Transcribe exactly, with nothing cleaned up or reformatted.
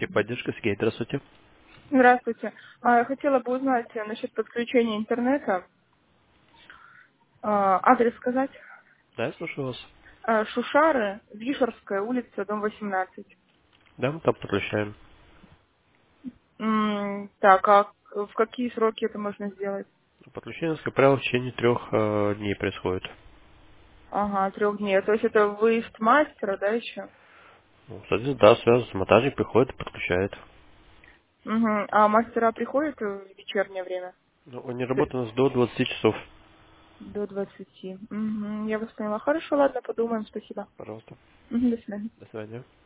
Техподдержка, Сергей, здравствуйте. Здравствуйте. А, Я хотела бы узнать э, насчет подключения интернета. А, Адрес сказать? Да, я слушаю вас. А, Шушары, Вишерская, улица, дом восемнадцать. Да, мы там подключаем. М, Так, а в какие сроки это можно сделать? Подключение, как правило, в течение трех э, дней происходит. Ага, трех дней. То есть это выезд мастера, да, еще? Ну, соответственно, да, связано с монтажем, приходит и подключает. Угу. А мастера приходят в вечернее время? Ну, они Т- работают у нас до двадцати часов. До двадцати. Угу. Я вас поняла. Хорошо, ладно, подумаем. Спасибо. Пожалуйста. Мгм, до свидания. До свидания.